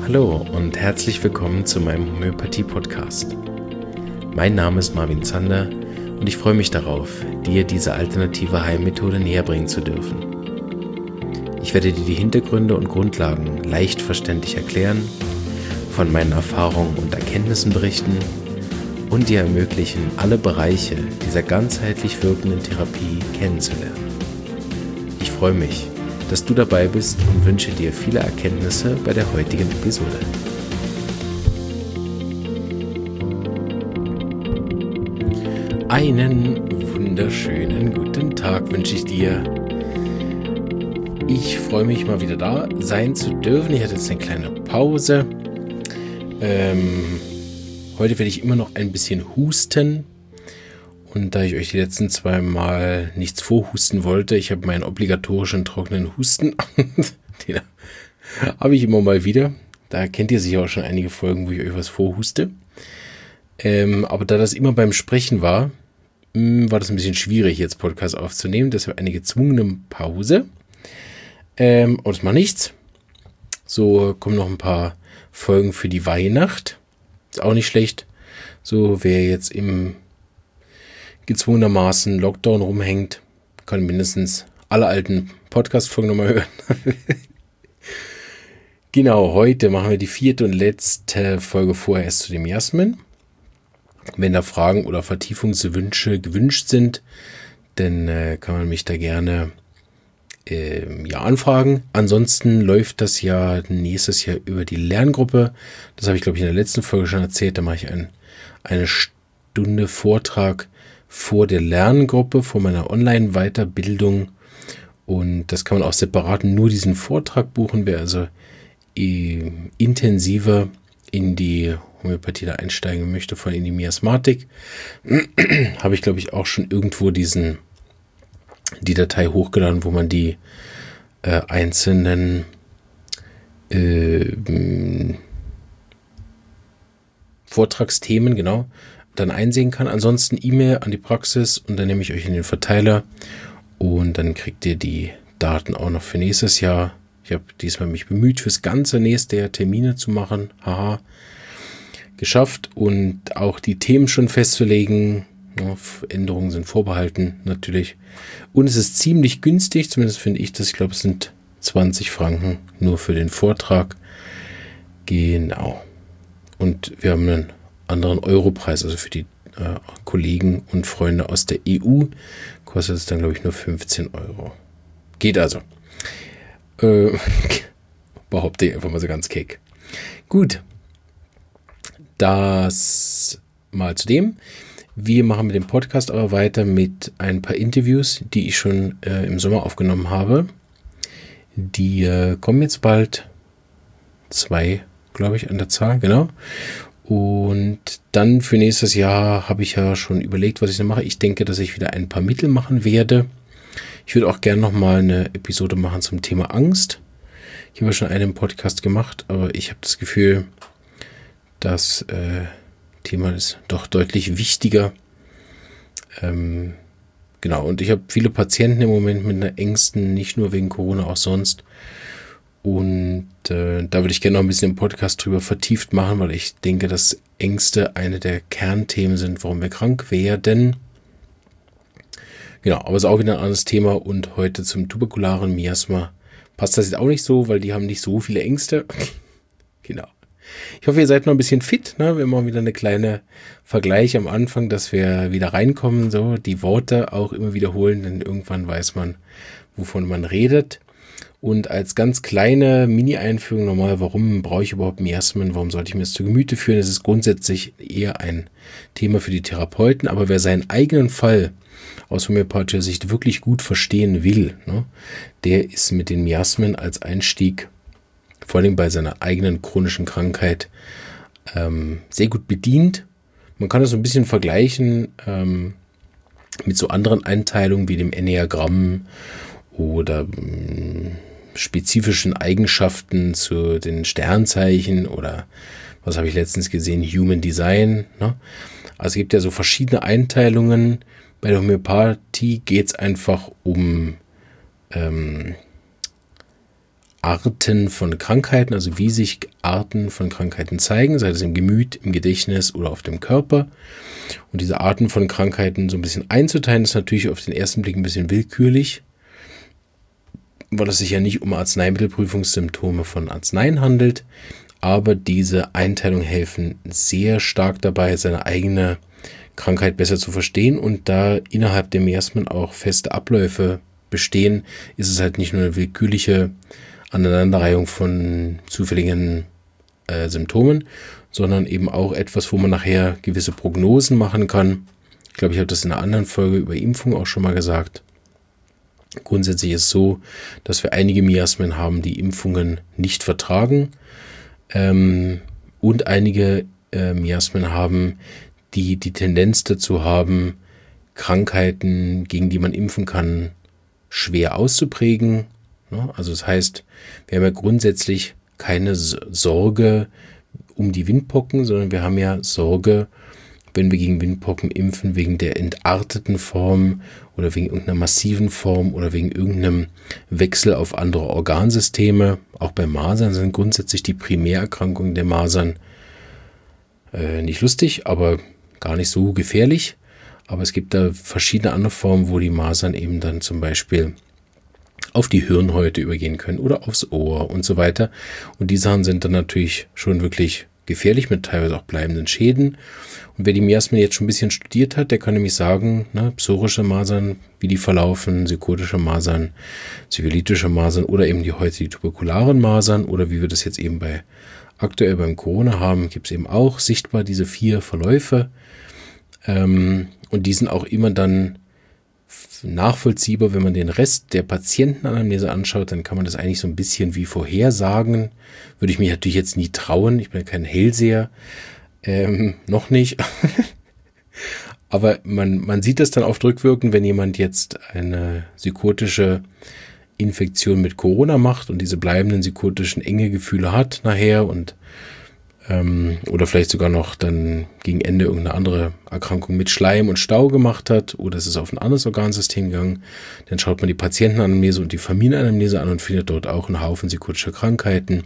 Hallo und herzlich willkommen zu meinem Homöopathie-Podcast. Mein Name ist Marvin Zander und ich freue mich darauf, dir diese alternative Heilmethode näher bringen zu dürfen. Ich werde dir die Hintergründe und Grundlagen leicht verständlich erklären, von meinen Erfahrungen und Erkenntnissen berichten und dir ermöglichen, alle Bereiche dieser ganzheitlich wirkenden Therapie kennenzulernen. Ich freue mich, dass du dabei bist und wünsche dir viele Erkenntnisse bei der heutigen Episode. Einen wunderschönen guten Tag wünsche ich dir. Ich freue mich mal wieder da sein zu dürfen. Ich hatte jetzt eine kleine Pause. Heute werde ich immer noch ein bisschen husten. Und da ich euch die letzten 2 Mal nichts vorhusten wollte, ich habe meinen obligatorischen trockenen Husten. Den habe ich immer mal wieder. Da kennt ihr sicher auch schon einige Folgen, wo ich euch was vorhuste. Aber da das immer beim Sprechen war das ein bisschen schwierig, jetzt Podcast aufzunehmen. Deshalb eine gezwungene Pause. Aber das macht nichts. So kommen noch ein paar Folgen für die Weihnacht. Ist auch nicht schlecht. So, wer jetzt im gezwungenermaßen Lockdown rumhängt, kann mindestens alle alten Podcast-Folgen nochmal hören. Genau, heute machen wir die 4. und letzte Folge vorerst zu dem Jasmin. Wenn da Fragen oder Vertiefungswünsche gewünscht sind, dann kann man mich da gerne anfragen. Ansonsten läuft das ja nächstes Jahr über die Lerngruppe. Das habe ich, glaube ich, in der letzten Folge schon erzählt. Da mache ich eine Stunde Vortrag vor der Lerngruppe, vor meiner Online-Weiterbildung. Und das kann man auch separat nur diesen Vortrag buchen. Wer also intensiver in die Homöopathie da einsteigen möchte, vor allem in die Miasmatik, habe ich, glaube ich, auch schon irgendwo die Datei hochgeladen, wo man die einzelnen Vortragsthemen, genau, dann einsehen kann. Ansonsten E-Mail an die Praxis und dann nehme ich euch in den Verteiler und dann kriegt ihr die Daten auch noch für nächstes Jahr. Ich habe diesmal mich bemüht, fürs ganze nächste Jahr Termine zu machen. Haha, geschafft und auch die Themen schon festzulegen. Ja, Änderungen sind vorbehalten, natürlich. Und es ist ziemlich günstig, zumindest finde ich das. Ich glaube, es sind 20 Franken nur für den Vortrag. Genau. Und wir haben einen anderen Europreis, also für die Kollegen und Freunde aus der EU kostet es dann, glaube ich, nur 15 Euro. Geht also. Behaupte ich einfach mal so ganz keck. Gut. Das mal zu dem. Wir machen mit dem Podcast aber weiter mit ein paar Interviews, die ich schon im Sommer aufgenommen habe. Die kommen jetzt bald. 2, glaube ich, an der Zahl, genau. Und dann für nächstes Jahr habe ich ja schon überlegt, was ich da mache. Ich denke, dass ich wieder ein paar Mittel machen werde. Ich würde auch gerne nochmal eine Episode machen zum Thema Angst. Ich habe ja schon einen Podcast gemacht, aber ich habe das Gefühl, das Thema ist doch deutlich wichtiger. Genau, und ich habe viele Patienten im Moment mit einer Ängsten, nicht nur wegen Corona, auch sonst. Und da würde ich gerne noch ein bisschen im Podcast drüber vertieft machen, weil ich denke, dass Ängste eine der Kernthemen sind, warum wir krank werden. Genau, aber es ist auch wieder ein anderes Thema. Und heute zum tuberkularen Miasma passt das jetzt auch nicht so, weil die haben nicht so viele Ängste. Genau. Ich hoffe, ihr seid noch ein bisschen fit. Ne? Wir machen wieder eine kleine Vergleich am Anfang, dass wir wieder reinkommen, so die Worte auch immer wiederholen, denn irgendwann weiß man, wovon man redet. Und als ganz kleine Mini-Einführung nochmal, warum brauche ich überhaupt Miasmen, warum sollte ich mir das zu Gemüte führen? Es ist grundsätzlich eher ein Thema für die Therapeuten, aber wer seinen eigenen Fall aus homöopathischer Sicht wirklich gut verstehen will, ne, der ist mit den Miasmen als Einstieg, vor allem bei seiner eigenen chronischen Krankheit, sehr gut bedient. Man kann das so ein bisschen vergleichen mit so anderen Einteilungen wie dem Enneagramm oder spezifischen Eigenschaften zu den Sternzeichen oder was habe ich letztens gesehen, Human Design. Ne? Also es gibt ja so verschiedene Einteilungen. Bei der Homöopathie geht es einfach um Arten von Krankheiten, also wie sich Arten von Krankheiten zeigen, sei es im Gemüt, im Gedächtnis oder auf dem Körper. Und diese Arten von Krankheiten so ein bisschen einzuteilen, ist natürlich auf den ersten Blick ein bisschen willkürlich, weil es sich ja nicht um Arzneimittelprüfungssymptome von Arzneien handelt. Aber diese Einteilung helfen sehr stark dabei, seine eigene Krankheit besser zu verstehen. Und da innerhalb der Miasmen auch feste Abläufe bestehen, ist es halt nicht nur eine willkürliche Aneinanderreihung von zufälligen Symptomen, sondern eben auch etwas, wo man nachher gewisse Prognosen machen kann. Ich glaube, ich habe das in einer anderen Folge über Impfung auch schon mal gesagt. Grundsätzlich ist es so, dass wir einige Miasmen haben, die Impfungen nicht vertragen, und einige Miasmen haben, die die Tendenz dazu haben, Krankheiten, gegen die man impfen kann, schwer auszuprägen. Also das heißt, wir haben ja grundsätzlich keine Sorge um die Windpocken, sondern wir haben ja Sorge, wenn wir gegen Windpocken impfen, wegen der entarteten Form oder wegen irgendeiner massiven Form oder wegen irgendeinem Wechsel auf andere Organsysteme. Auch bei Masern sind grundsätzlich die Primärerkrankungen der Masern nicht lustig, aber gar nicht so gefährlich. Aber es gibt da verschiedene andere Formen, wo die Masern eben dann zum Beispiel auf die Hirnhäute übergehen können oder aufs Ohr und so weiter. Und die Sachen sind dann natürlich schon wirklich gefährlich mit teilweise auch bleibenden Schäden. Und wer die Miasmen jetzt schon ein bisschen studiert hat, der kann nämlich sagen, psorische Masern, wie die verlaufen, psychotische Masern, syphilitische Masern oder eben die tuberkularen Masern oder wie wir das jetzt eben aktuell beim Corona haben, gibt es eben auch sichtbar diese 4 Verläufe. Und die sind auch immer dann nachvollziehbar, wenn man den Rest der Patientenanamnese anschaut, dann kann man das eigentlich so ein bisschen wie vorhersagen. Würde ich mich natürlich jetzt nie trauen, ich bin kein Hellseher, noch nicht. Aber man sieht das dann oft rückwirkend, wenn jemand jetzt eine psychotische Infektion mit Corona macht und diese bleibenden psychotischen Engegefühle hat nachher und oder vielleicht sogar noch dann gegen Ende irgendeine andere Erkrankung mit Schleim und Stau gemacht hat oder es ist auf ein anderes Organsystem gegangen, dann schaut man die Patientenanamnese und die Familienanamnese an und findet dort auch einen Haufen psychotischer Krankheiten.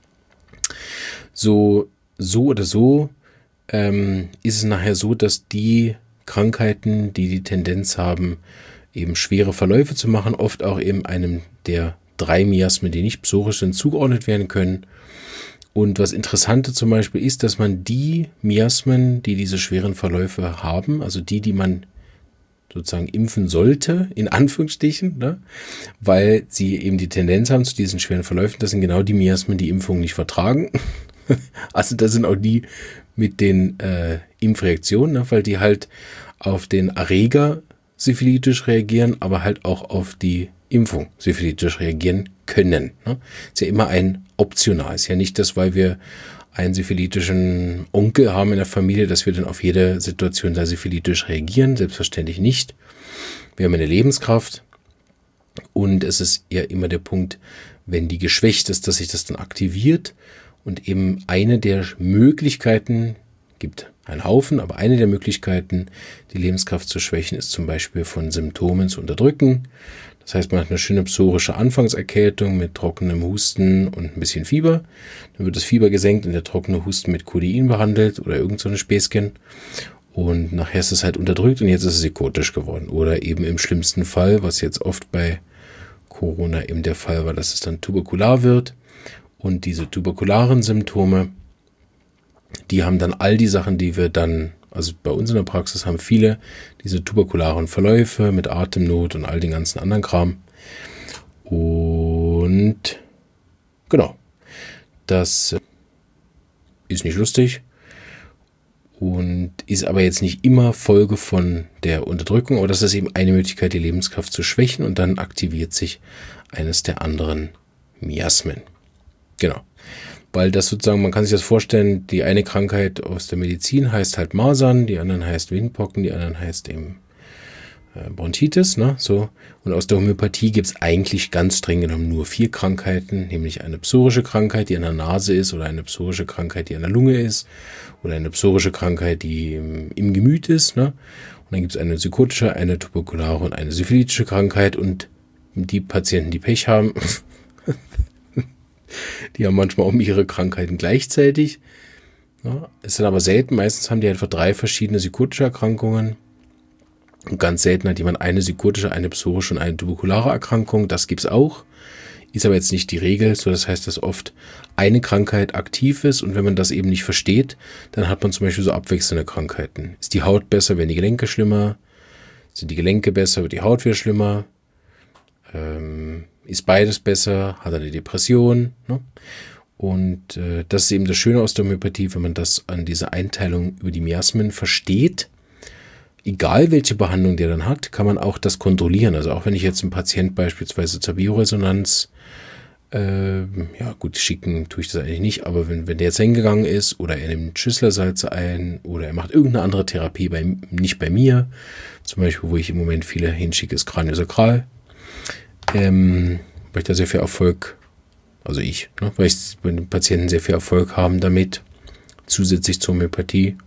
So oder so ist es nachher so, dass die Krankheiten, die die Tendenz haben, eben schwere Verläufe zu machen, oft auch eben einem der 3 Miasmen, die nicht psorisch sind, zugeordnet werden können. Und was Interessante zum Beispiel ist, dass man die Miasmen, die diese schweren Verläufe haben, also die man sozusagen impfen sollte, in Anführungsstrichen, weil sie eben die Tendenz haben zu diesen schweren Verläufen, das sind genau die Miasmen, die Impfungen nicht vertragen. Also das sind auch die mit den Impfreaktionen, weil die halt auf den Erreger syphilitisch reagieren, aber halt auch auf die Impfung syphilitisch reagieren können. Ist ja immer ein optional. Ist ja nicht das, weil wir einen syphilitischen Onkel haben in der Familie, dass wir dann auf jede Situation da syphilitisch reagieren. Selbstverständlich nicht. Wir haben eine Lebenskraft und es ist ja immer der Punkt, wenn die geschwächt ist, dass sich das dann aktiviert und eben eine der Möglichkeiten, gibt einen Haufen, aber eine der Möglichkeiten, die Lebenskraft zu schwächen, ist zum Beispiel von Symptomen zu unterdrücken. Das heißt, man hat eine schöne psorische Anfangserkältung mit trockenem Husten und ein bisschen Fieber. Dann wird das Fieber gesenkt und der trockene Husten mit Codein behandelt oder irgend so eine Späßchen. Und nachher ist es halt unterdrückt und jetzt ist es psychotisch geworden. Oder eben im schlimmsten Fall, was jetzt oft bei Corona eben der Fall war, dass es dann tuberkular wird. Und diese tuberkularen Symptome, die haben dann all die Sachen, die wir dann, also bei uns in der Praxis haben viele diese tuberkularen Verläufe mit Atemnot und all den ganzen anderen Kram. Und genau, das ist nicht lustig und ist aber jetzt nicht immer Folge von der Unterdrückung, aber das ist eben eine Möglichkeit, die Lebenskraft zu schwächen und dann aktiviert sich eines der anderen Miasmen. Genau. Weil das sozusagen, man kann sich das vorstellen, die eine Krankheit aus der Medizin heißt halt Masern, die anderen heißt Windpocken, die anderen heißt eben Bronchitis, so. Und aus der Homöopathie gibt es eigentlich ganz streng genommen nur 4 Krankheiten, nämlich eine psorische Krankheit, die an der Nase ist, oder eine psorische Krankheit, die an der Lunge ist, oder eine psorische Krankheit, die im Gemüt ist, Und dann gibt es eine psychotische, eine tuberkulare und eine syphilitische Krankheit und die Patienten, die Pech haben, Die haben manchmal auch mehrere Krankheiten gleichzeitig. Ja, ist dann aber selten. Meistens haben die einfach 3 verschiedene psychotische Erkrankungen. Und ganz selten hat jemand eine psychotische, eine psorische und eine tuberkulare Erkrankung. Das gibt's auch. Ist aber jetzt nicht die Regel. So, das heißt, dass oft eine Krankheit aktiv ist. Und wenn man das eben nicht versteht, dann hat man zum Beispiel so abwechselnde Krankheiten. Ist die Haut besser, werden die Gelenke schlimmer? Sind die Gelenke besser, wird die Haut wieder schlimmer? Ist beides besser? Hat er eine Depression? Ne? Und das ist eben das Schöne aus der Homöopathie, wenn man das an dieser Einteilung über die Miasmen versteht. Egal welche Behandlung der dann hat, kann man auch das kontrollieren. Also auch wenn ich jetzt einen Patient beispielsweise zur Bioresonanz, ja gut, schicken tue ich das eigentlich nicht, aber wenn der jetzt hingegangen ist oder er nimmt Schüsslersalze ein oder er macht irgendeine andere Therapie, nicht bei mir, zum Beispiel, wo ich im Moment viele hinschicke, ist Kraniosakral, weil ich da sehr viel Erfolg, also weil ich bei den Patienten sehr viel Erfolg haben damit, zusätzlich zur Homöopathie,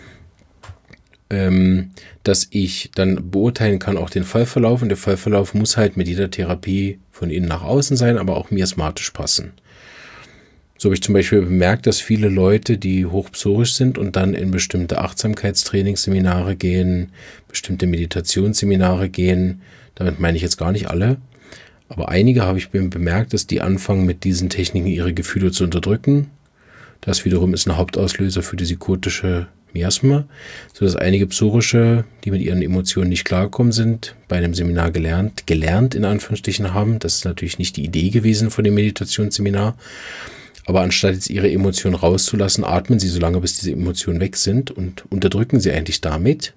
dass ich dann beurteilen kann, auch den Fallverlauf. Und der Fallverlauf muss halt mit jeder Therapie von innen nach außen sein, aber auch miasmatisch passen. So habe ich zum Beispiel bemerkt, dass viele Leute, die hochpsorisch sind und dann in bestimmte Achtsamkeitstrainingsseminare gehen, bestimmte Meditationsseminare gehen, damit meine ich jetzt gar nicht alle, aber einige habe ich bemerkt, dass die anfangen mit diesen Techniken ihre Gefühle zu unterdrücken. Das wiederum ist ein Hauptauslöser für die psychotische Miasma, sodass einige psorische, die mit ihren Emotionen nicht klargekommen sind, bei einem Seminar gelernt in Anführungsstrichen haben. Das ist natürlich nicht die Idee gewesen von dem Meditationsseminar. Aber anstatt jetzt ihre Emotionen rauszulassen, atmen sie so lange, bis diese Emotionen weg sind und unterdrücken sie eigentlich damit.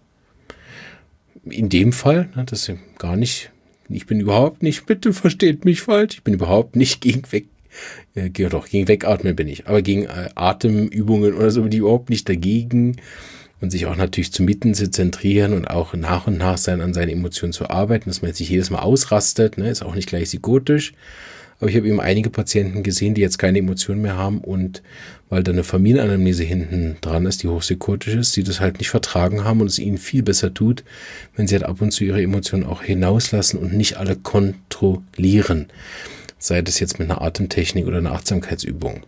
In dem Fall, das ist gar nicht, ich bin überhaupt nicht, bitte versteht mich falsch, ich bin überhaupt nicht gegen Wegatmen bin ich, aber gegen Atemübungen oder so bin ich überhaupt nicht dagegen und sich auch natürlich zu mitten zu zentrieren und auch nach und nach an seinen Emotionen zu arbeiten, dass man jetzt nicht jedes Mal ausrastet, ne, ist auch nicht gleich psychotisch, aber ich habe eben einige Patienten gesehen, die jetzt keine Emotionen mehr haben und weil da eine Familienanamnese hinten dran ist, die hochpsychotisch ist, die das halt nicht vertragen haben und es ihnen viel besser tut, wenn sie halt ab und zu ihre Emotionen auch hinauslassen und nicht alle kontrollieren. Sei das jetzt mit einer Atemtechnik oder einer Achtsamkeitsübung.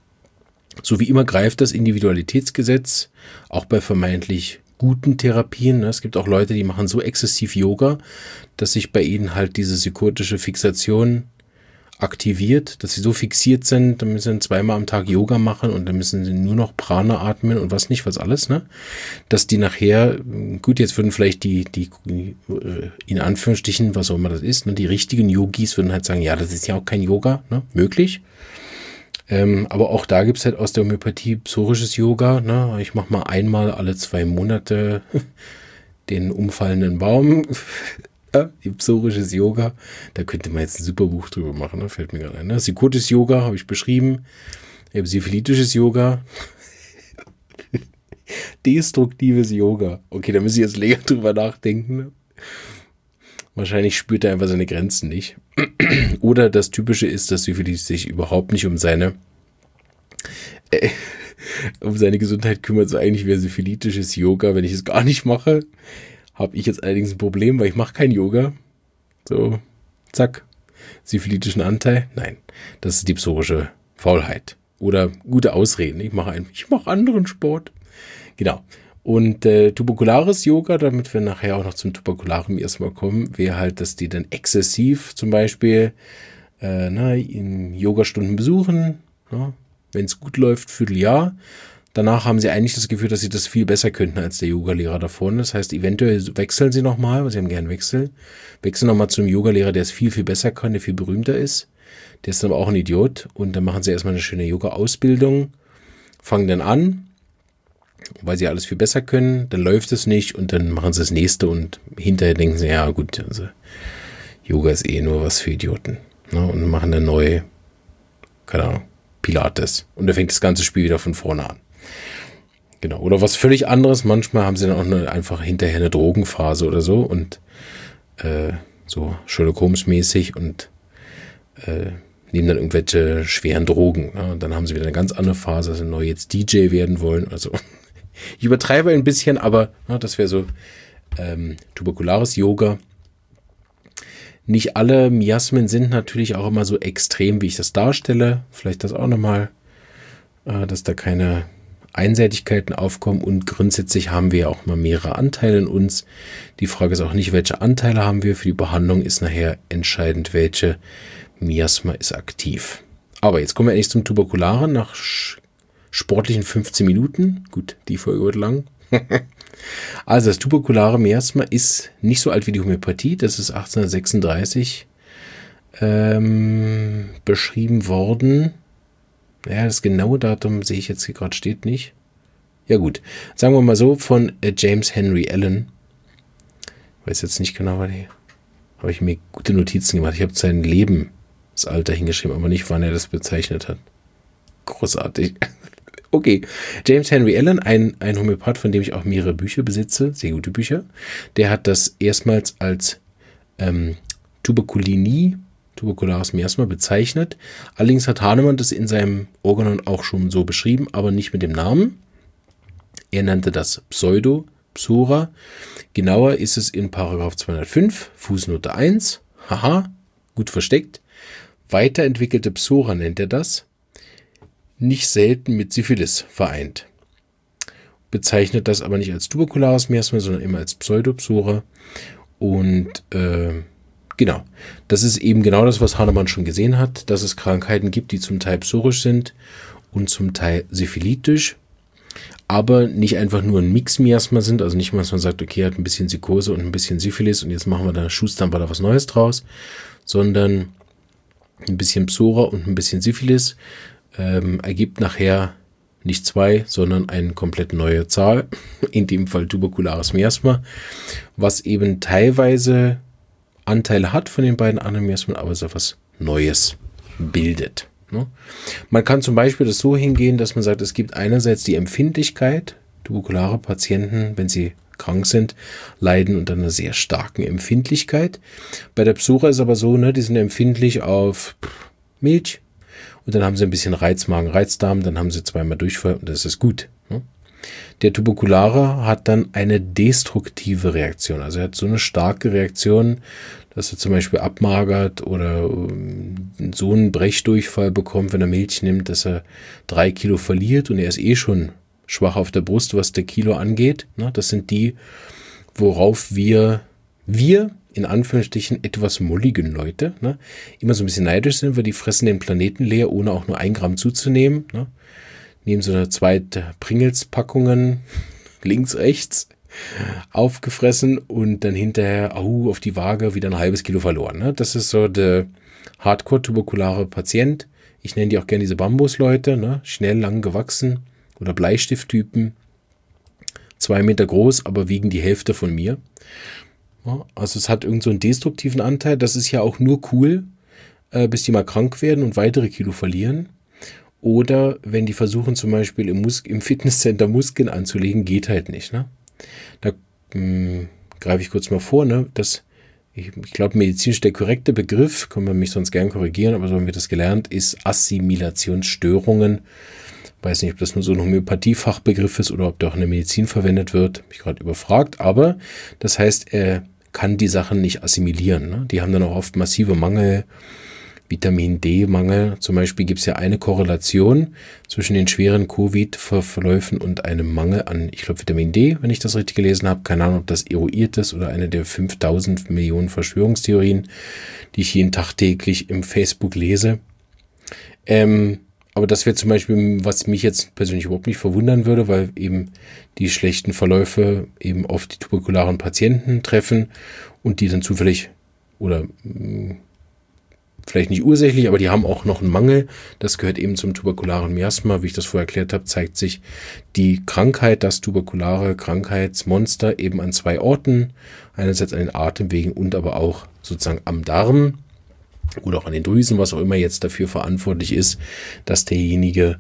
So wie immer greift das Individualitätsgesetz, auch bei vermeintlich guten Therapien. Es gibt auch Leute, die machen so exzessiv Yoga, dass sich bei ihnen halt diese psychotische Fixation aktiviert, dass sie so fixiert sind, dann müssen sie 2-mal am Tag Yoga machen und dann müssen sie nur noch Prana atmen und was nicht, was alles, ne? Dass die nachher, gut, jetzt würden vielleicht die in Anführungsstrichen, was auch immer das ist, ne, die richtigen Yogis würden halt sagen, ja, das ist ja auch kein Yoga, ne? Möglich. Aber auch da gibt's halt aus der Homöopathie psorisches Yoga, ne? Ich mache mal einmal alle 2 Monate den umfallenden Baum. Ja, psorisches Yoga, da könnte man jetzt ein super Buch drüber machen, ne? Fällt mir gerade ein. Ne? Psychotisches Yoga habe ich beschrieben, syphilitisches Yoga, destruktives Yoga. Okay, da muss ich jetzt länger drüber nachdenken. Ne? Wahrscheinlich spürt er einfach seine Grenzen nicht. Oder das Typische ist, dass Syphilis sich überhaupt nicht um seine Gesundheit kümmert. So eigentlich wäre syphilitisches Yoga, wenn ich es gar nicht mache. Habe ich jetzt allerdings ein Problem, weil ich mache kein Yoga. So, zack, syphilitischen Anteil. Nein, das ist die psorische Faulheit. Oder gute Ausreden. Ich mache anderen Sport. Genau. Und tuberkulares Yoga, damit wir nachher auch noch zum tuberkularen erstmal kommen, wäre halt, dass die dann exzessiv zum Beispiel in Yogastunden besuchen. Wenn es gut läuft, Vierteljahr. Danach haben sie eigentlich das Gefühl, dass sie das viel besser könnten als der Yogalehrer da vorne. Das heißt, eventuell wechseln sie nochmal, weil sie haben gern Wechsel. Wechseln nochmal zu einem Yogalehrer, der es viel, viel besser kann, der viel berühmter ist. Der ist dann aber auch ein Idiot. Und dann machen sie erstmal eine schöne Yoga-Ausbildung, fangen dann an, weil sie alles viel besser können. Dann läuft es nicht und dann machen sie das nächste und hinterher denken sie, ja gut, also Yoga ist eh nur was für Idioten. Ne? Und machen dann neu, keine Ahnung, Pilates. Und dann fängt das ganze Spiel wieder von vorne an. Genau, oder was völlig anderes. Manchmal haben sie dann auch einfach hinterher eine Drogenphase oder so und so Sherlock Holmes mäßig und nehmen dann irgendwelche schweren Drogen. Ne? Und dann haben sie wieder eine ganz andere Phase, dass sie neu jetzt DJ werden wollen. Also ich übertreibe ein bisschen, aber das wäre so tuberkulares Yoga. Nicht alle Miasmen sind natürlich auch immer so extrem, wie ich das darstelle. Vielleicht das auch nochmal, dass da keine Einseitigkeiten aufkommen. Und grundsätzlich haben wir auch mal mehrere Anteile in uns. Die Frage ist auch nicht, welche Anteile haben wir. Für die Behandlung ist nachher entscheidend, welche Miasma ist aktiv. Aber jetzt kommen wir endlich zum Tuberkularen nach sportlichen 15 Minuten. Gut, die Folge wird lang. Also das tuberkulare Miasma ist nicht so alt wie die Homöopathie. Das ist 1836 beschrieben worden. Ja, das genaue Datum sehe ich jetzt hier gerade, steht nicht. Ja gut, sagen wir mal so, von James Henry Allen. Ich weiß jetzt nicht genau, habe ich mir gute Notizen gemacht. Ich habe sein Lebensalter hingeschrieben, aber nicht, wann er das bezeichnet hat. Großartig. Okay, James Henry Allen, ein Homöopath, von dem ich auch mehrere Bücher besitze, sehr gute Bücher. Der hat das erstmals als tuberkulares Miasma bezeichnet. Allerdings hat Hahnemann das in seinem Organon auch schon so beschrieben, aber nicht mit dem Namen. Er nannte das Pseudo-Psora. Genauer ist es in Paragraph 205, Fußnote 1. Haha, gut versteckt. Weiterentwickelte Psora nennt er das. Nicht selten mit Syphilis vereint. Bezeichnet das aber nicht als tuberkulares Miasma, sondern immer als Pseudopsora. Und genau, das ist eben genau das, was Hahnemann schon gesehen hat, dass es Krankheiten gibt, die zum Teil psorisch sind und zum Teil syphilitisch, aber nicht einfach nur ein Mix-Miasma sind, also nicht mal, dass man sagt, okay, er hat ein bisschen Psychose und ein bisschen Syphilis und jetzt machen wir da, schustern wir da was Neues draus, sondern ein bisschen Psora und ein bisschen Syphilis ergibt nachher nicht 2, sondern eine komplett neue Zahl, in dem Fall tuberkulares Miasma, was eben teilweise Anteile hat von den beiden anderen Miasmen, aber so etwas Neues bildet. Ne? Man kann zum Beispiel das so hingehen, dass man sagt, es gibt einerseits die Empfindlichkeit, tuberkulare Patienten, wenn sie krank sind, leiden unter einer sehr starken Empfindlichkeit. Bei der Psora ist aber so, ne, die sind empfindlich auf Milch, und dann haben sie ein bisschen Reizmagen, Reizdarm, dann haben sie zweimal Durchfall und das ist gut. Ne? Der Tuberkulare hat dann eine destruktive Reaktion. Also er hat so eine starke Reaktion, dass er zum Beispiel abmagert oder so einen Brechdurchfall bekommt, wenn er Milch nimmt, dass er 3 Kilo verliert und er ist eh schon schwach auf der Brust, was der Kilo angeht. Ne? Das sind die, worauf wir in Anführungsstrichen etwas molligen Leute, ne, immer so ein bisschen neidisch sind, weil die fressen den Planeten leer, ohne auch nur 1 Gramm zuzunehmen. Ne. Nehmen so eine 2 Pringles-Packungen links, rechts aufgefressen und dann hinterher auf die Waage wieder ein halbes Kilo verloren. Ne. Das ist so der Hardcore-tuberkulare Patient. Ich nenne die auch gerne diese Bambusleute, ne, schnell lang gewachsen oder Bleistifttypen, 2 Meter groß, aber wiegen die Hälfte von mir. Also es hat irgend so einen destruktiven Anteil. Das ist ja auch nur cool, bis die mal krank werden und weitere Kilo verlieren. Oder wenn die versuchen zum Beispiel im Fitnesscenter Muskeln anzulegen, geht halt nicht. Ne? Da greife ich kurz mal vor. Ne? Ich glaube, medizinisch der korrekte Begriff, kann man mich sonst gern korrigieren, aber so haben wir das gelernt, ist Assimilationsstörungen. Weiß nicht, ob das nur so ein Homöopathie-Fachbegriff ist oder ob der auch in der Medizin verwendet wird. Habe ich gerade überfragt. Aber das heißt, er kann die Sachen nicht assimilieren. Ne? Die haben dann auch oft massive Mangel, Vitamin D-Mangel. Zum Beispiel gibt es ja eine Korrelation zwischen den schweren Covid-Verläufen und einem Mangel an, ich glaube, Vitamin D, wenn ich das richtig gelesen habe. Keine Ahnung, ob das eruiert ist oder eine der 5000 Millionen Verschwörungstheorien, die ich jeden Tag täglich im Facebook lese. Aber das wäre zum Beispiel, was mich jetzt persönlich überhaupt nicht verwundern würde, weil eben die schlechten Verläufe eben auf die tuberkularen Patienten treffen und die dann zufällig oder vielleicht nicht ursächlich, aber die haben auch noch einen Mangel. Das gehört eben zum tuberkularen Miasma. Wie ich das vorher erklärt habe, zeigt sich die Krankheit, das tuberkulare Krankheitsmonster eben an 2 Orten. Einerseits an den Atemwegen und aber auch sozusagen am Darm. Oder auch an den Drüsen, was auch immer jetzt dafür verantwortlich ist, dass derjenige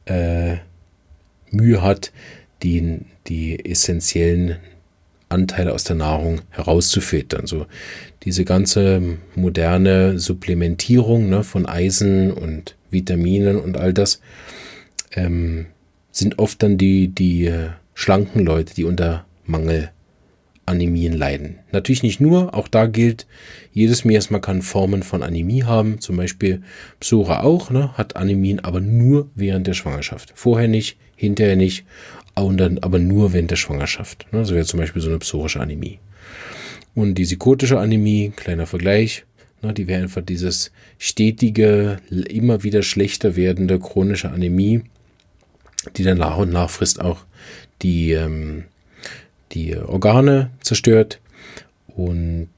Mühe hat, die essentiellen Anteile aus der Nahrung herauszufiltern. So diese ganze moderne Supplementierung, ne, von Eisen und Vitaminen und all das sind oft dann die schlanken Leute, die unter Mangel Anämien leiden. Natürlich nicht nur, auch da gilt, jedes Miasma kann Formen von Anämie haben, zum Beispiel Psora auch, ne, hat Anämien, aber nur während der Schwangerschaft. Vorher nicht, hinterher nicht, und dann aber nur während der Schwangerschaft. Ne, so wäre zum Beispiel so eine psorische Anämie. Und die sikotische Anämie, kleiner Vergleich, ne, die wäre einfach dieses stetige, immer wieder schlechter werdende chronische Anämie, die dann nach und nach frisst auch die Organe zerstört. Und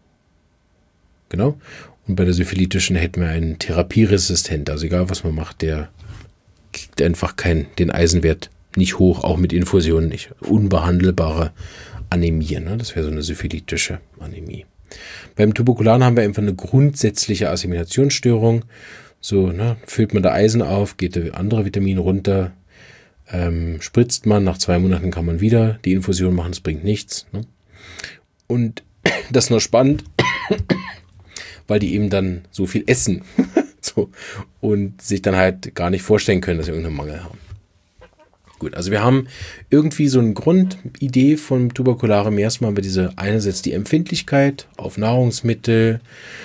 genau. Und bei der syphilitischen hätten wir einen therapieresistent. Also egal, was man macht, der kriegt einfach den Eisenwert nicht hoch, auch mit Infusionen nicht. Unbehandelbare Anämie. Ne? Das wäre so eine syphilitische Anämie. Beim Tuberkularen haben wir einfach eine grundsätzliche Assimilationsstörung. So, ne, füllt man da Eisen auf, geht der andere Vitamin runter, spritzt man, nach 2 Monaten kann man wieder die Infusion machen, das bringt nichts. Ne? Und das ist noch spannend, weil die eben dann so viel essen so, und sich dann halt gar nicht vorstellen können, dass sie irgendeinen Mangel haben. Gut, also wir haben irgendwie so eine Grundidee von tuberkularem Miasma, aber diese einerseits die Empfindlichkeit auf Nahrungsmittel,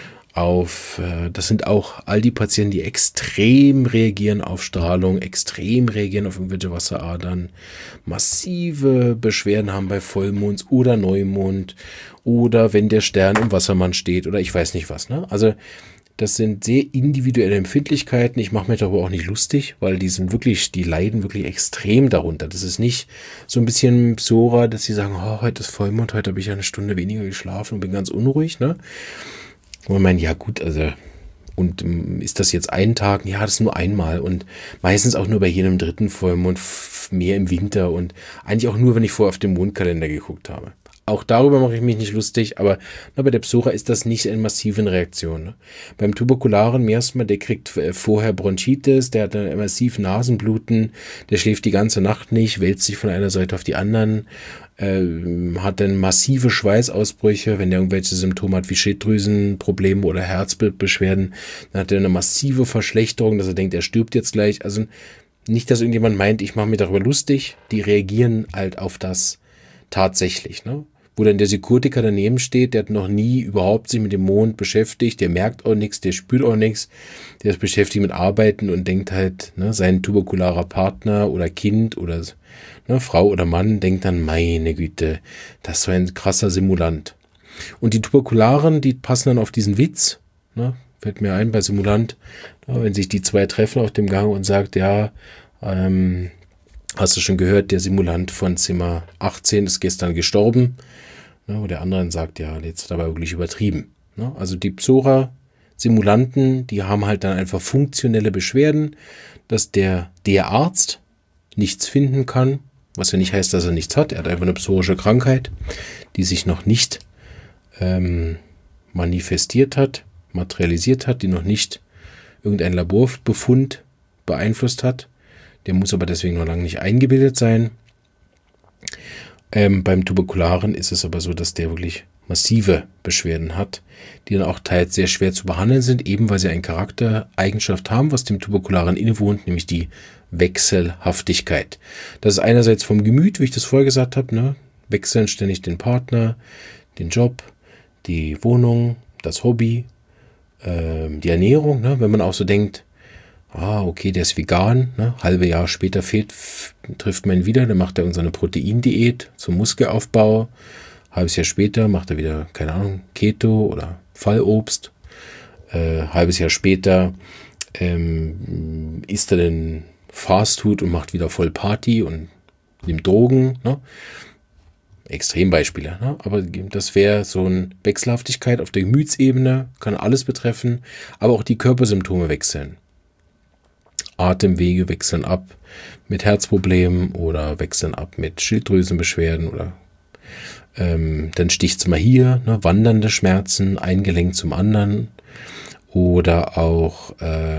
das sind auch all die Patienten, die extrem reagieren auf Strahlung, extrem reagieren auf irgendwelche Wasseradern, massive Beschwerden haben bei Vollmond oder Neumond oder wenn der Stern im Wassermann steht oder ich weiß nicht was. Ne? Also das sind sehr individuelle Empfindlichkeiten. Ich mache mir darüber auch nicht lustig, weil die leiden wirklich extrem darunter. Das ist nicht so ein bisschen Psora, dass sie sagen, oh, heute ist Vollmond, heute habe ich ja eine Stunde weniger geschlafen und bin ganz unruhig, ne? Und man meint, ja gut, also, und ist das jetzt ein Tag? Ja, das ist nur einmal und meistens auch nur bei jedem 3. Vollmond, mehr im Winter und eigentlich auch nur, wenn ich vorher auf den Mondkalender geguckt habe. Auch darüber mache ich mich nicht lustig, aber bei der Psora ist das nicht eine massive Reaktion. Ne? Beim tuberkularen Miasma, der kriegt vorher Bronchitis, der hat dann massiv Nasenbluten, der schläft die ganze Nacht nicht, wälzt sich von einer Seite auf die anderen, hat dann massive Schweißausbrüche, wenn der irgendwelche Symptome hat wie Schilddrüsenprobleme oder Herzbeschwerden, dann hat er eine massive Verschlechterung, dass er denkt, er stirbt jetzt gleich. Also nicht, dass irgendjemand meint, ich mache mir darüber lustig, die reagieren halt auf das tatsächlich, ne? Wo dann der Sikotiker daneben steht, der hat noch nie überhaupt sich mit dem Mond beschäftigt, der merkt auch nichts, der spürt auch nichts, der ist beschäftigt mit Arbeiten und denkt halt, ne, sein tuberkularer Partner oder Kind oder ne, Frau oder Mann denkt dann, meine Güte, das ist so ein krasser Simulant. Und die Tuberkularen, die passen dann auf diesen Witz, ne, fällt mir ein bei Simulant, ne, wenn sich die 2 treffen auf dem Gang und sagt, ja, hast du schon gehört, der Simulant von Zimmer 18 ist gestern gestorben. Ne, wo der andere sagt, ja, jetzt hat er aber wirklich übertrieben. Ne, also die Psora-Simulanten, die haben halt dann einfach funktionelle Beschwerden, dass der Arzt nichts finden kann, was ja nicht heißt, dass er nichts hat. Er hat einfach eine psorische Krankheit, die sich noch nicht manifestiert hat, materialisiert hat, die noch nicht irgendein Laborbefund beeinflusst hat. Der muss aber deswegen noch lange nicht eingebildet sein. Beim Tuberkularen ist es aber so, dass der wirklich massive Beschwerden hat, die dann auch teils sehr schwer zu behandeln sind, eben weil sie eine Charaktereigenschaft haben, was dem Tuberkularen innewohnt, nämlich die Wechselhaftigkeit. Das ist einerseits vom Gemüt, wie ich das vorher gesagt habe, ne? Wechseln ständig den Partner, den Job, die Wohnung, das Hobby, die Ernährung, ne? Wenn man auch so denkt, okay, der ist vegan, ne? Halbe Jahr später trifft man ihn wieder, dann macht er irgendeine Proteindiät zum Muskelaufbau. Halbes Jahr später macht er wieder, keine Ahnung, Keto oder Fallobst. Halbes Jahr später isst er dann Fastfood und macht wieder voll Party und nimmt Drogen. Ne? Extrembeispiele, ne? Aber das wäre so eine Wechselhaftigkeit auf der Gemütsebene, kann alles betreffen, aber auch die Körpersymptome wechseln. Atemwege wechseln ab mit Herzproblemen oder wechseln ab mit Schilddrüsenbeschwerden oder dann sticht's mal hier, ne, wandernde Schmerzen, ein Gelenk zum anderen oder auch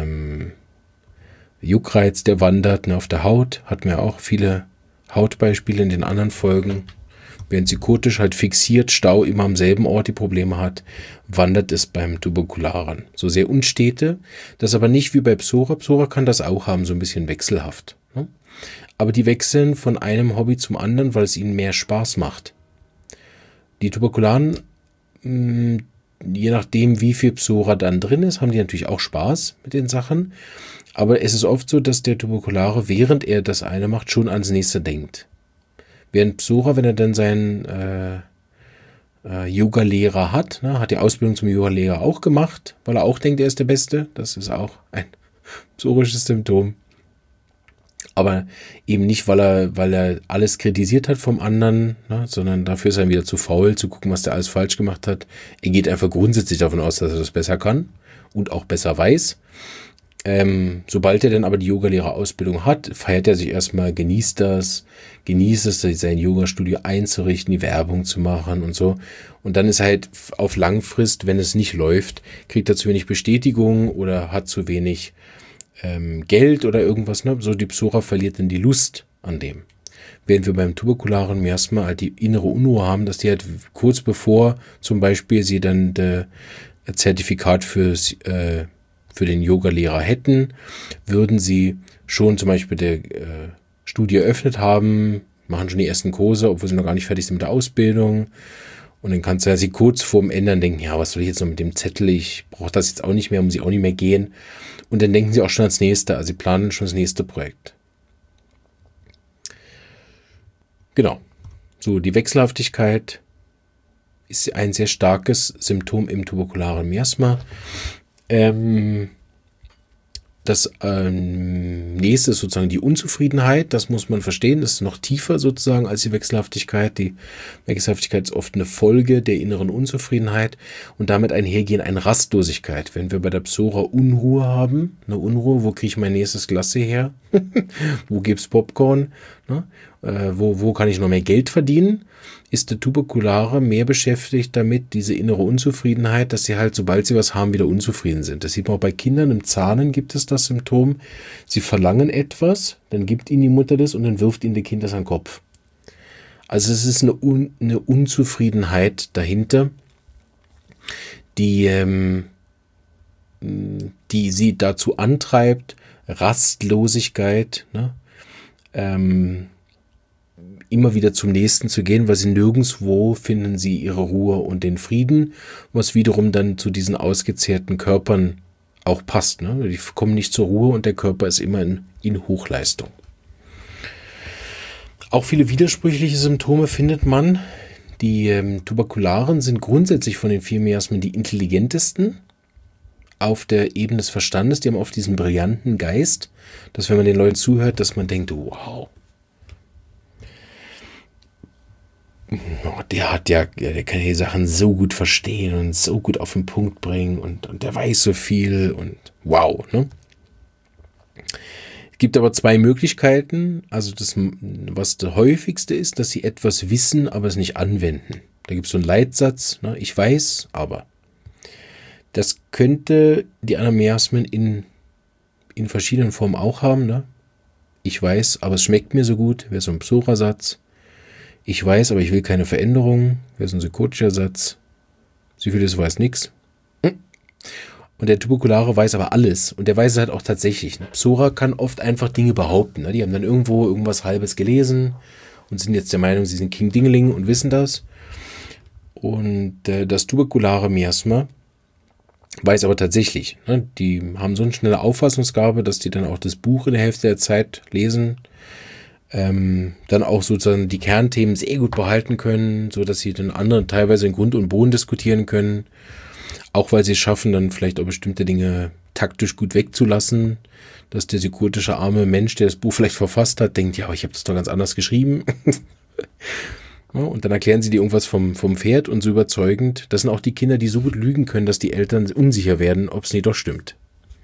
Juckreiz, der wandert, ne, auf der Haut, hatten wir auch viele Hautbeispiele in den anderen Folgen. Während sikotisch halt fixiert, Stau immer am selben Ort die Probleme hat, wandert es beim Tuberkularen. So sehr unstete, das aber nicht wie bei Psora. Psora kann das auch haben, so ein bisschen wechselhaft. Ne? Aber die wechseln von einem Hobby zum anderen, weil es ihnen mehr Spaß macht. Die Tuberkularen, je nachdem, wie viel Psora dann drin ist, haben die natürlich auch Spaß mit den Sachen. Aber es ist oft so, dass der Tuberkulare, während er das eine macht, schon ans nächste denkt. Während Psora, wenn er dann seinen Yoga-Lehrer hat, ne, hat die Ausbildung zum Yoga-Lehrer auch gemacht, weil er auch denkt, er ist der Beste. Das ist auch ein psorisches Symptom. Aber eben nicht, weil er alles kritisiert hat vom anderen, ne, sondern dafür ist er wieder zu faul, zu gucken, was der alles falsch gemacht hat. Er geht einfach grundsätzlich davon aus, dass er das besser kann und auch besser weiß. Sobald er dann aber die Yogalehrerausbildung hat, feiert er sich erstmal, genießt es, sein Yoga-Studio einzurichten, die Werbung zu machen und so. Und dann ist er halt auf Langfrist, wenn es nicht läuft, kriegt er zu wenig Bestätigung oder hat zu wenig Geld oder irgendwas. Ne? So die Psora verliert dann die Lust an dem. Während wir beim tuberkularen Miasma halt die innere Unruhe haben, dass die halt kurz bevor zum Beispiel sie dann das Zertifikat für den Yogalehrer hätten, würden sie schon zum Beispiel der Studie eröffnet haben, machen schon die ersten Kurse, obwohl sie noch gar nicht fertig sind mit der Ausbildung. Und dann kannst du ja sie kurz vorm Ändern denken, ja, was soll ich jetzt noch mit dem Zettel? Ich brauche das jetzt auch nicht mehr, muss ich auch nicht mehr gehen. Und dann denken sie auch schon ans nächste, also sie planen schon das nächste Projekt. Genau. So, die Wechselhaftigkeit ist ein sehr starkes Symptom im tuberkularen Miasma. Das nächste ist sozusagen die Unzufriedenheit. Das muss man verstehen. Das ist noch tiefer sozusagen als die Wechselhaftigkeit. Die Wechselhaftigkeit ist oft eine Folge der inneren Unzufriedenheit und damit einhergehen eine Rastlosigkeit. Wenn wir bei der Psora Unruhe haben, eine Unruhe, wo kriege ich mein nächstes Glas her? Wo gibt's Popcorn? Ne? Wo kann ich noch mehr Geld verdienen? Ist der Tuberkulare mehr beschäftigt damit, diese innere Unzufriedenheit, dass sie halt, sobald sie was haben, wieder unzufrieden sind. Das sieht man auch bei Kindern. Im Zahnen gibt es das Symptom. Sie verlangen etwas, dann gibt ihnen die Mutter das und dann wirft ihnen das Kind das an den Kopf. Also es ist eine Unzufriedenheit dahinter, die sie dazu antreibt, Rastlosigkeit, ne? Immer wieder zum Nächsten zu gehen, weil sie nirgendwo finden sie ihre Ruhe und den Frieden, was wiederum dann zu diesen ausgezehrten Körpern auch passt. Ne? Die kommen nicht zur Ruhe und der Körper ist immer in Hochleistung. Auch viele widersprüchliche Symptome findet man. Die Tuberkularen sind grundsätzlich von den 4 Miasmen die intelligentesten auf der Ebene des Verstandes. Die haben oft diesen brillanten Geist, dass wenn man den Leuten zuhört, dass man denkt, wow, der kann die Sachen so gut verstehen und so gut auf den Punkt bringen und der weiß so viel und wow. Ne? Es gibt aber 2 Möglichkeiten. Also das, was das häufigste ist, dass sie etwas wissen, aber es nicht anwenden. Da gibt es so einen Leitsatz, ne? Ich weiß, aber. Das könnte die anderen Miasmen in verschiedenen Formen auch haben. Ne? Ich weiß, aber es schmeckt mir so gut, wäre so ein Psora-Satz. Ich weiß, aber ich will keine Veränderung. Wäre so ein psychotischer Satz. Syphilis weiß nichts. Und der Tuberkulare weiß aber alles. Und der weiß es halt auch tatsächlich. Psora kann oft einfach Dinge behaupten. Die haben dann irgendwas Halbes gelesen und sind jetzt der Meinung, sie sind King Dingeling und wissen das. Und das tuberkulare Miasma weiß aber tatsächlich. Die haben so eine schnelle Auffassungsgabe, dass die dann auch das Buch in der Hälfte der Zeit lesen. Dann auch sozusagen die Kernthemen sehr gut behalten können, so dass sie dann anderen teilweise in Grund und Boden diskutieren können, auch weil sie es schaffen, dann vielleicht auch bestimmte Dinge taktisch gut wegzulassen, dass der psychotische arme Mensch, der das Buch vielleicht verfasst hat, denkt, ja, ich habe das doch ganz anders geschrieben. Ja, und dann erklären sie dir irgendwas vom Pferd und so überzeugend. Das sind auch die Kinder, die so gut lügen können, dass die Eltern unsicher werden, ob es nicht doch stimmt.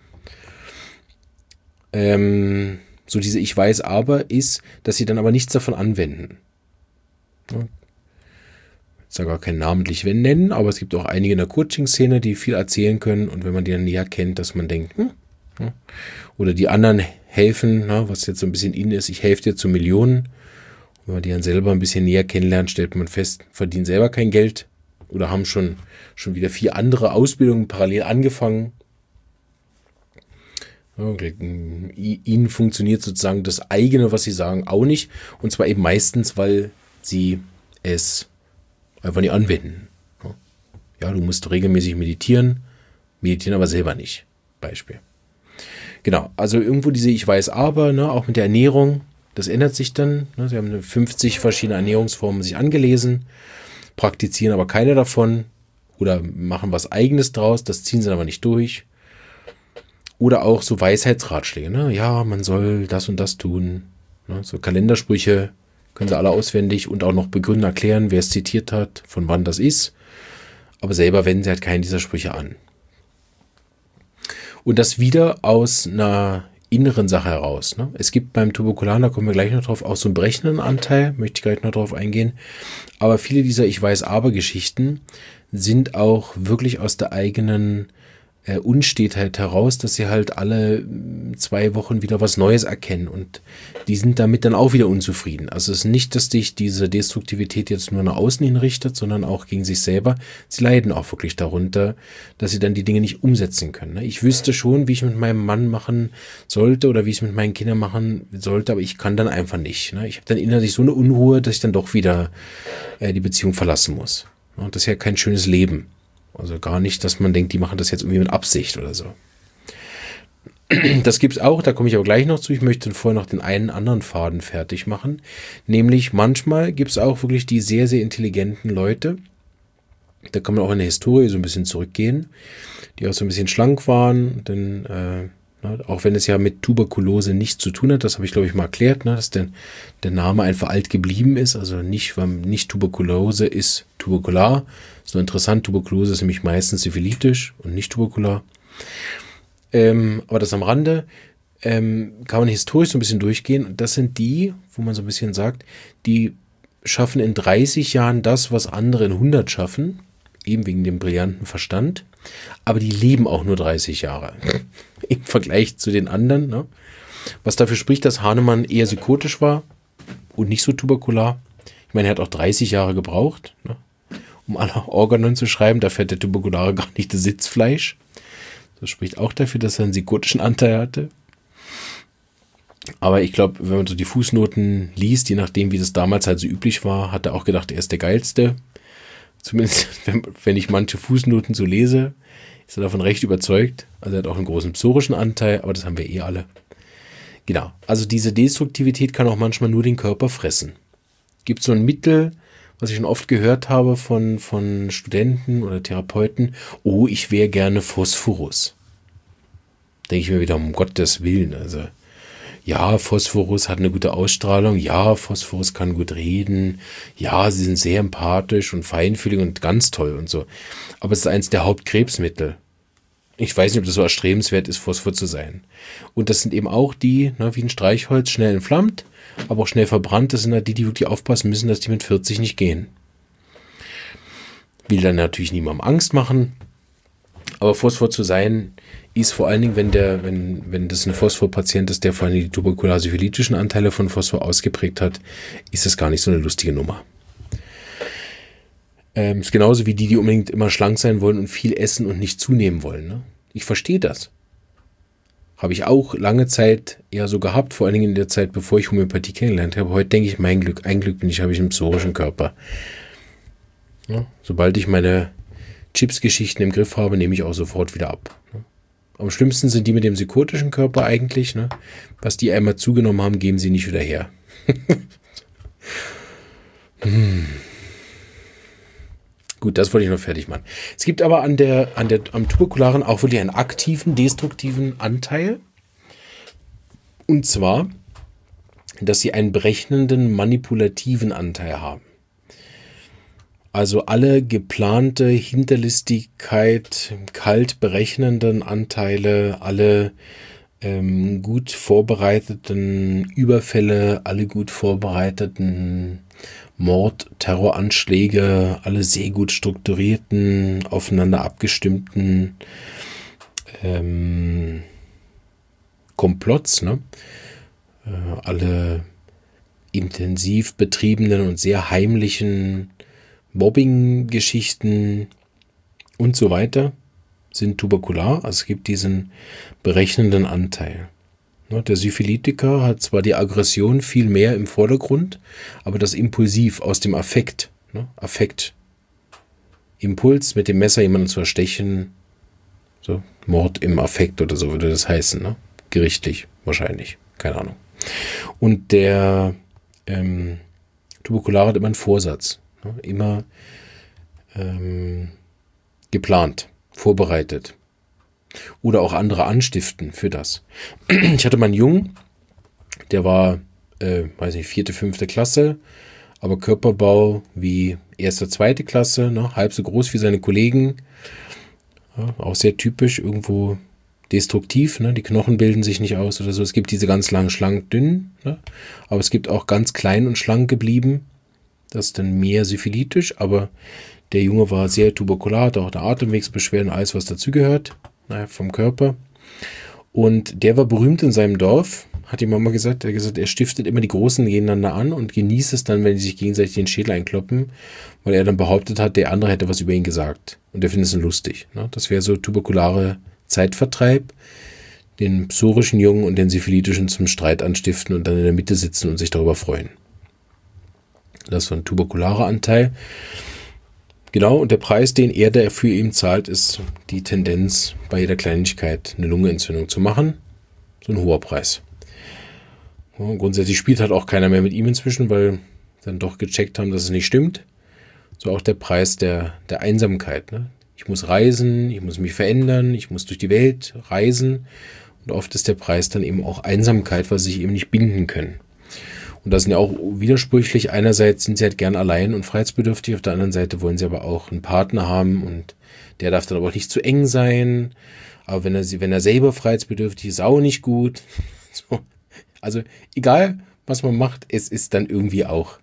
So diese Ich weiß aber ist, dass sie dann aber nichts davon anwenden. Ja. Ich sage gar keinen namentlich nennen, aber es gibt auch einige in der Coaching-Szene, die viel erzählen können und wenn man die dann näher kennt, dass man denkt, ja. Oder die anderen helfen, was jetzt so ein bisschen in ist, ich helfe dir zu Millionen. Wenn man die dann selber ein bisschen näher kennenlernt, stellt man fest, verdienen selber kein Geld oder haben schon wieder 4 andere Ausbildungen parallel angefangen. Ihnen funktioniert sozusagen das eigene, was sie sagen, auch nicht. Und zwar eben meistens, weil sie es Einfach nicht anwenden. Ja, du musst regelmäßig meditieren aber selber nicht. Beispiel. Genau, also irgendwo diese Ich weiß aber, ne, auch mit der Ernährung, das ändert sich dann. Ne, sie haben 50 verschiedene Ernährungsformen sich angelesen, praktizieren aber keine davon oder machen was Eigenes draus, das ziehen sie dann aber nicht durch. Oder auch so Weisheitsratschläge, ne? Ja, man soll das und das tun. Ne? So Kalendersprüche können sie alle auswendig und auch noch begründen, erklären, wer es zitiert hat, von wann das ist. Aber selber wenden sie halt keinen dieser Sprüche an. Und das wieder aus einer inneren Sache heraus. Ne? Es gibt beim Tuberkularen, da kommen wir gleich noch drauf, auch so einen berechnenden Anteil, möchte ich gleich noch drauf eingehen. Aber viele dieser Ich-weiß-aber-Geschichten sind auch wirklich aus der eigenen Unstetheit heraus, dass sie halt alle 2 Wochen wieder was Neues erkennen und die sind damit dann auch wieder unzufrieden. Also es ist nicht, dass sich diese Destruktivität jetzt nur nach außen hin richtet, sondern auch gegen sich selber. Sie leiden auch wirklich darunter, dass sie dann die Dinge nicht umsetzen können. Ne? Ich wüsste schon, wie ich mit meinem Mann machen sollte oder wie ich es mit meinen Kindern machen sollte, aber ich kann dann einfach nicht. Ne? Ich habe dann innerlich so eine Unruhe, dass ich dann doch wieder die Beziehung verlassen muss. Und das ist ja kein schönes Leben. Also gar nicht, dass man denkt, die machen das jetzt irgendwie mit Absicht oder so. Das gibt's auch, da komme ich aber gleich noch zu. Ich möchte vorher noch den einen anderen Faden fertig machen. Nämlich manchmal gibt es auch wirklich die sehr, sehr intelligenten Leute. Da kann man auch in der Historie so ein bisschen zurückgehen, die auch so ein bisschen schlank waren. Denn auch wenn es ja mit Tuberkulose nichts zu tun hat, das habe ich glaube ich mal erklärt, ne, dass der Name einfach alt geblieben ist. Also nicht Tuberkulose ist tuberkular. Ist nur interessant, Tuberkulose ist nämlich meistens syphilitisch und nicht tuberkular. Aber das am Rande kann man historisch so ein bisschen durchgehen. Und das sind die, wo man so ein bisschen sagt, die schaffen in 30 Jahren das, was andere in 100 schaffen, eben wegen dem brillanten Verstand. Aber die leben auch nur 30 Jahre im Vergleich zu den anderen. Ne? Was dafür spricht, dass Hahnemann eher psychotisch war und nicht so tuberkular. Ich meine, er hat auch 30 Jahre gebraucht, ne? Um alle Organon zu schreiben. Dafür hat der Tuberkulare gar nicht das Sitzfleisch. Das spricht auch dafür, dass er einen psychotischen Anteil hatte. Aber ich glaube, wenn man so die Fußnoten liest, je nachdem, wie das damals halt so üblich war, hat er auch gedacht, er ist der Geilste. Zumindest, wenn ich manche Fußnoten so lese, ist er davon recht überzeugt. Also er hat auch einen großen psorischen Anteil, aber das haben wir alle. Genau, also diese Destruktivität kann auch manchmal nur den Körper fressen. Gibt so ein Mittel, was ich schon oft gehört habe von Studenten oder Therapeuten, oh, ich wäre gerne Phosphorus. Denke ich mir wieder, um Gottes Willen, also ja, Phosphorus hat eine gute Ausstrahlung, ja, Phosphorus kann gut reden, ja, sie sind sehr empathisch und feinfühlig und ganz toll und so. Aber es ist eins der Hauptkrebsmittel. Ich weiß nicht, ob das so erstrebenswert ist, Phosphor zu sein. Und das sind eben auch die, ne, wie ein Streichholz, schnell entflammt, aber auch schnell verbrannt. Das sind halt die wirklich aufpassen müssen, dass die mit 40 nicht gehen. Will dann natürlich niemandem Angst machen. Aber Phosphor zu sein, ist vor allen Dingen, wenn das ein Phosphorpatient ist, der vor allem die tuberkular-syphilitischen Anteile von Phosphor ausgeprägt hat, ist das gar nicht so eine lustige Nummer. Ist genauso wie die unbedingt immer schlank sein wollen und viel essen und nicht zunehmen wollen. Ne? Ich verstehe das. Habe ich auch lange Zeit eher so gehabt, vor allen Dingen in der Zeit, bevor ich Homöopathie kennengelernt habe. Heute denke ich, mein Glück, ein Glück habe ich einen psorischen Körper. Ja, sobald ich meine Chips-Geschichten im Griff habe, nehme ich auch sofort wieder ab. Ne? Am schlimmsten sind die mit dem psychotischen Körper eigentlich. Ne? Was die einmal zugenommen haben, geben sie nicht wieder her. Gut, das wollte ich noch fertig machen. Es gibt aber am Tuberkularen auch wirklich einen aktiven, destruktiven Anteil. Und zwar, dass sie einen berechnenden, manipulativen Anteil haben. Also alle geplante Hinterlistigkeit, kalt berechnenden Anteile, alle gut vorbereiteten Überfälle, alle gut vorbereiteten Mord, Terroranschläge, alle sehr gut strukturierten, aufeinander abgestimmten Komplotts, ne? Alle intensiv betriebenen und sehr heimlichen Mobbing-Geschichten und so weiter sind tuberkular. Also es gibt diesen berechnenden Anteil. Der Syphilitiker hat zwar die Aggression viel mehr im Vordergrund, aber das impulsiv aus dem Affekt. Affekt Impuls, mit dem Messer jemanden zu erstechen. So, Mord im Affekt oder so würde das heißen, ne? Gerichtlich wahrscheinlich, keine Ahnung. Und der Tuberkulare hat immer einen Vorsatz, ne? Immer geplant, vorbereitet. Oder auch andere anstiften für das. Ich hatte mal einen Jungen, der war, weiß nicht, 4., 5. Klasse, aber Körperbau wie 1., 2. Klasse, ne? Halb so groß wie seine Kollegen. Ja, auch sehr typisch, irgendwo destruktiv, ne? Die Knochen bilden sich nicht aus oder so. Es gibt diese ganz langen, schlank, dünn, ne? Aber es gibt auch ganz klein und schlank geblieben. Das ist dann mehr syphilitisch, aber der Junge war sehr tuberkular, hatte auch eine Atemwegsbeschwerden, alles was dazugehört, vom Körper. Und der war berühmt in seinem Dorf, hat die Mama gesagt. Er hat gesagt, er stiftet immer die Großen gegeneinander an und genießt es dann, wenn die sich gegenseitig den Schädel einkloppen, weil er dann behauptet hat, der andere hätte was über ihn gesagt. Und der findet es dann lustig. Ne? Das wäre so tuberkulare Zeitvertreib, den psorischen Jungen und den syphilitischen zum Streit anstiften und dann in der Mitte sitzen und sich darüber freuen. Das war ein tuberkularer Anteil. Genau, und der Preis, den er da für ihn zahlt, ist die Tendenz, bei jeder Kleinigkeit eine Lungenentzündung zu machen. So ein hoher Preis. Ja, grundsätzlich spielt halt auch keiner mehr mit ihm inzwischen, weil dann doch gecheckt haben, dass es nicht stimmt. So auch der Preis der Einsamkeit. Ne? Ich muss reisen, ich muss mich verändern, ich muss durch die Welt reisen. Und oft ist der Preis dann eben auch Einsamkeit, weil sie sich eben nicht binden können. Und das sind ja auch widersprüchlich. Einerseits sind sie halt gern allein und freiheitsbedürftig, auf der anderen Seite wollen sie aber auch einen Partner haben und der darf dann aber auch nicht zu eng sein. Aber wenn er selber freiheitsbedürftig ist, auch nicht gut. So. Also egal, was man macht, es ist dann irgendwie auch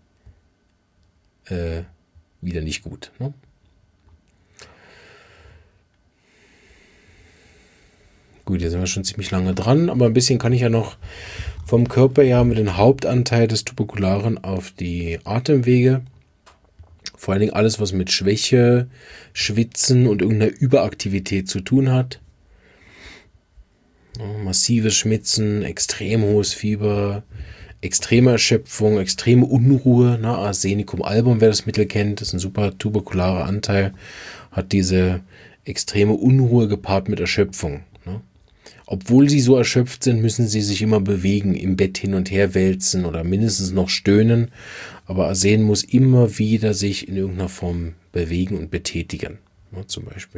wieder nicht gut. Ne? Gut, jetzt sind wir schon ziemlich lange dran, aber ein bisschen kann ich ja noch vom Körper her mit dem Hauptanteil des Tuberkularen auf die Atemwege. Vor allen Dingen alles, was mit Schwäche, Schwitzen und irgendeiner Überaktivität zu tun hat. Ja, massives Schwitzen, extrem hohes Fieber, extreme Erschöpfung, extreme Unruhe. Arsenicum album, wer das Mittel kennt, ist ein super tuberkularer Anteil, hat diese extreme Unruhe gepaart mit Erschöpfung. Ne? Obwohl sie so erschöpft sind, müssen sie sich immer bewegen, im Bett hin und her wälzen oder mindestens noch stöhnen. Aber Arsen muss immer wieder sich in irgendeiner Form bewegen und betätigen. Ja, zum Beispiel.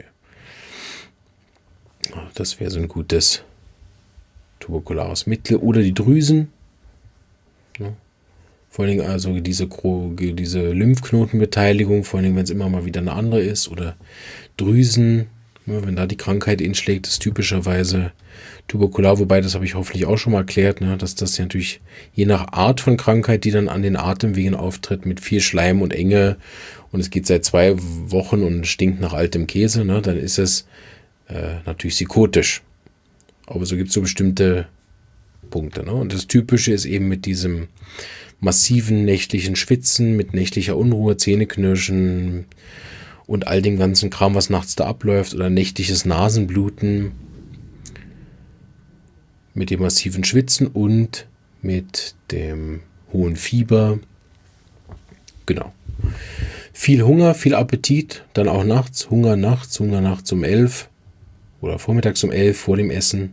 Das wäre so ein gutes tuberkulares Mittel. Oder die Drüsen. Ja. Vor allen Dingen also diese Lymphknotenbeteiligung, vor allen Dingen, wenn es immer mal wieder eine andere ist. Oder Drüsen. Ja, wenn da die Krankheit inschlägt, ist typischerweise tuberkular, wobei das habe ich hoffentlich auch schon mal erklärt, ne, dass das ja natürlich je nach Art von Krankheit, die dann an den Atemwegen auftritt, mit viel Schleim und Enge und es geht seit 2 Wochen und stinkt nach altem Käse, ne, dann ist es natürlich psychotisch. Aber so gibt es so bestimmte Punkte. Ne? Und das Typische ist eben mit diesem massiven nächtlichen Schwitzen, mit nächtlicher Unruhe, Zähneknirschen und all dem ganzen Kram, was nachts da abläuft, oder nächtliches Nasenbluten, mit dem massiven Schwitzen und mit dem hohen Fieber. Genau. Viel Hunger, viel Appetit, dann auch nachts, Hunger nachts um 11 oder vormittags um 11 vor dem Essen.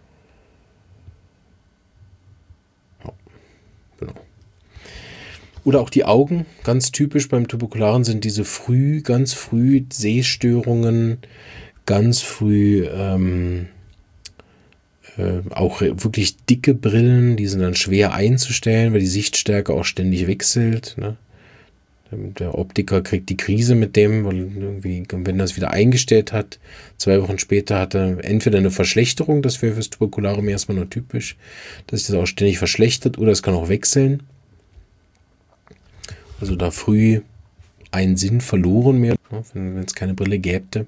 Ja, genau. Oder auch die Augen, ganz typisch beim Tuberkularen sind diese ganz früh Sehstörungen, ganz früh auch wirklich dicke Brillen, die sind dann schwer einzustellen, weil die Sichtstärke auch ständig wechselt. Ne? Der Optiker kriegt die Krise mit dem, weil irgendwie, wenn er es wieder eingestellt hat, 2 Wochen später hat er entweder eine Verschlechterung, das wäre fürs Tuberkularium erstmal nur typisch, dass sich das auch ständig verschlechtert, oder es kann auch wechseln. Also da früh einen Sinn verloren mehr, wenn es keine Brille gäbe.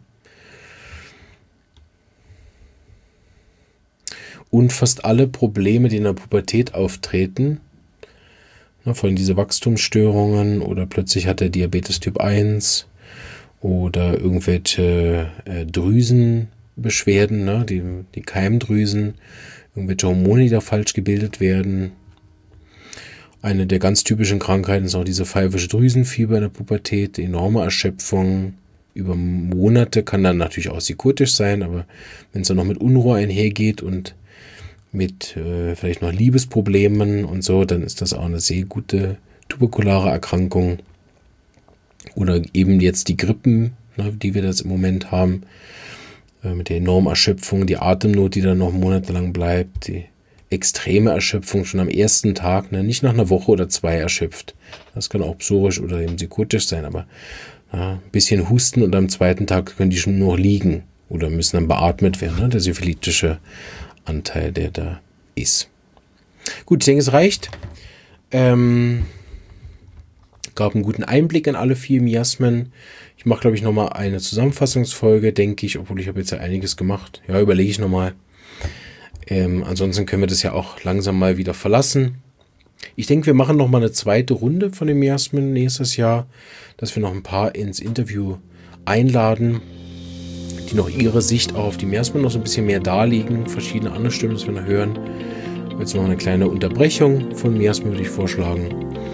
Und fast alle Probleme, die in der Pubertät auftreten, vor allem diese Wachstumsstörungen oder plötzlich hat er Diabetes Typ 1 oder irgendwelche Drüsenbeschwerden, ne, die Keimdrüsen, irgendwelche Hormone, die da falsch gebildet werden. Eine der ganz typischen Krankheiten ist auch diese pfeifische Drüsenfieber in der Pubertät, die enorme Erschöpfung, über Monate, kann dann natürlich auch psychotisch sein, aber wenn es dann noch mit Unruhe einhergeht und mit vielleicht noch Liebesproblemen und so, dann ist das auch eine sehr gute tuberkulare Erkrankung. Oder eben jetzt die Grippen, ne, die wir das im Moment haben, mit der enormen Erschöpfung, die Atemnot, die dann noch monatelang bleibt, die extreme Erschöpfung schon am ersten Tag, ne, nicht nach einer Woche oder 2 erschöpft. Das kann auch psorisch oder eben psychotisch sein, aber ja, ein bisschen husten und am zweiten Tag können die schon nur liegen oder müssen dann beatmet werden, ne, der syphilitische Anteil, der da ist. Gut, ich denke, es reicht. Gab einen guten Einblick in alle 4 Miasmen. Ich mache, glaube ich, nochmal eine Zusammenfassungsfolge, denke ich, obwohl ich habe jetzt ja einiges gemacht. Ja, überlege ich nochmal. Ansonsten können wir das ja auch langsam mal wieder verlassen. Ich denke, wir machen nochmal eine zweite Runde von den Miasmen nächstes Jahr, dass wir noch ein paar ins Interview einladen, die noch ihre Sicht auch auf die Miasmen noch so ein bisschen mehr darlegen, verschiedene andere Stimmen, das wir noch hören. Jetzt noch eine kleine Unterbrechung von Miasmen würde ich vorschlagen.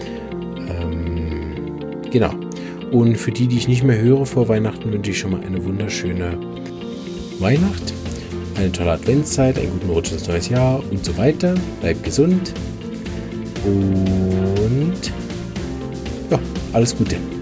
Genau. Und für die ich nicht mehr höre vor Weihnachten, wünsche ich schon mal eine wunderschöne Weihnacht, eine tolle Adventszeit, einen guten Rutsch ins neues Jahr und so weiter. Bleibt gesund und ja, alles Gute.